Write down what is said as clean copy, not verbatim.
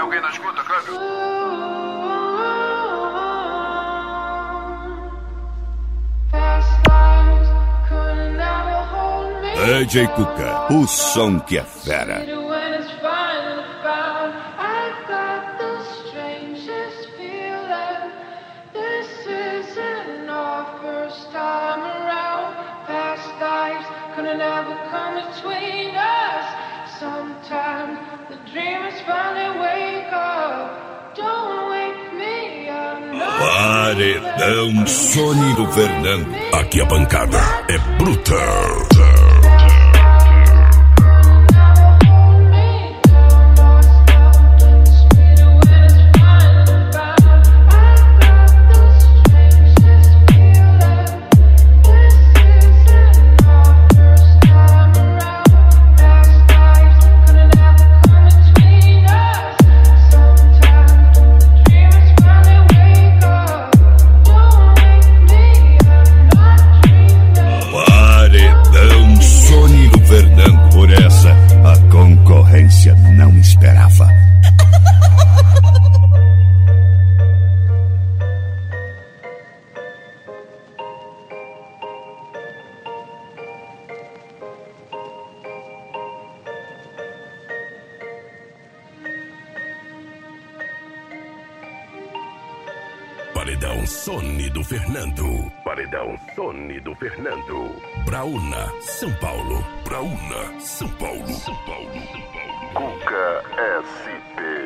alguém na escuta, câmbio? DJ Cuca, o som que é fera. Paredão Sony do Fernando. Aqui a bancada é brutal. Não esperava. Paredão Sony do Fernando. Paredão Sony do Fernando. Braúna, São Paulo. Braúna, São Paulo. São Paulo. Cuca SP.